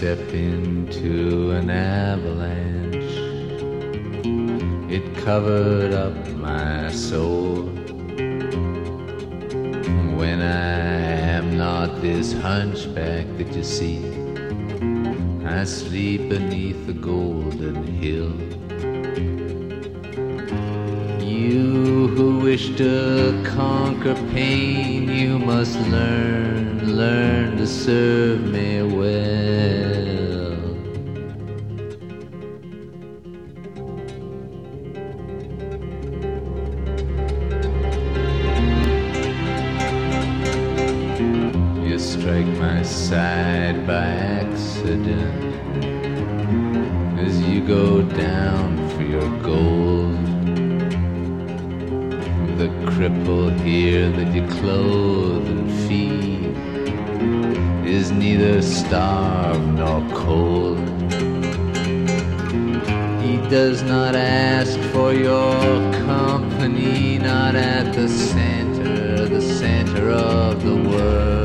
stepped into an avalanche. It covered up my soul. When I am not this hunchback that you see, I sleep beneath the golden hill. You who wish to conquer pain, you must learn to serve me well. You strike my side by accident as you go down for your gold. The cripple here that you clothe and feed is neither starved nor cold. He does not ask for your company, not at the center of the world.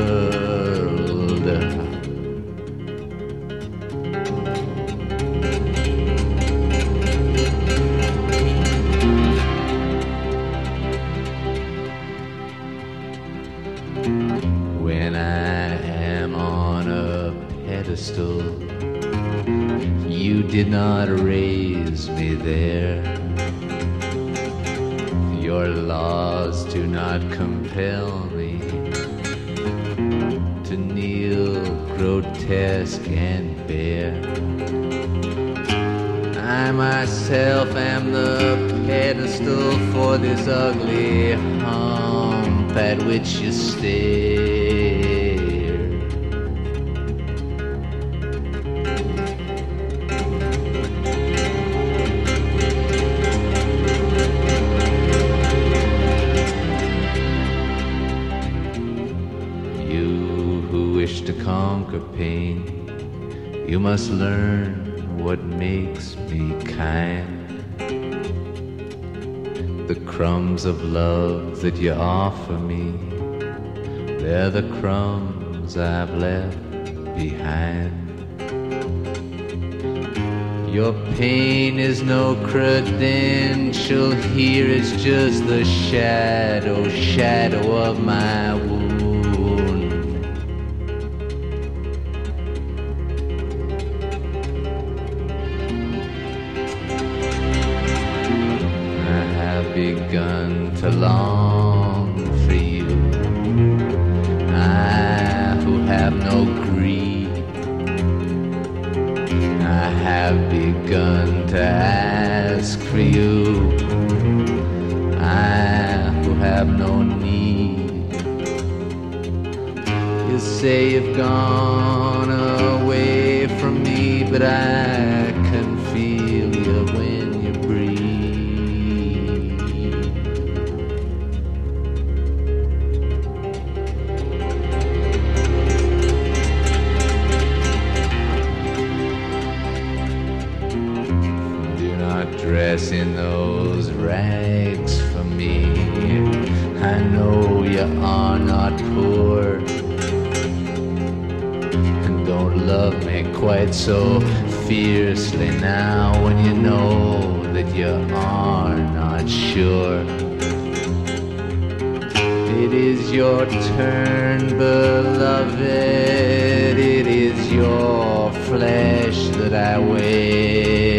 When I am on a pedestal, you did not raise me there. Your laws do not compel me to kneel grotesque and bare. I myself am the pedestal for this ugly hump at which you stare. You who wish to conquer pain, you must learn what makes me kind. The crumbs of love that you offer me, they're the crumbs I've left behind. Your pain is no credential here, it's just the shadow of my wound. Begun to long for you, I who have no greed. I have begun to ask for you, I who have no need. You say you've gone away from me, but I can feel you when you breathe. Dress in those rags for me. I know you are not poor, and don't love me quite so fiercely now when you know that you are not sure. It is your turn, beloved, it is your flesh that I wear.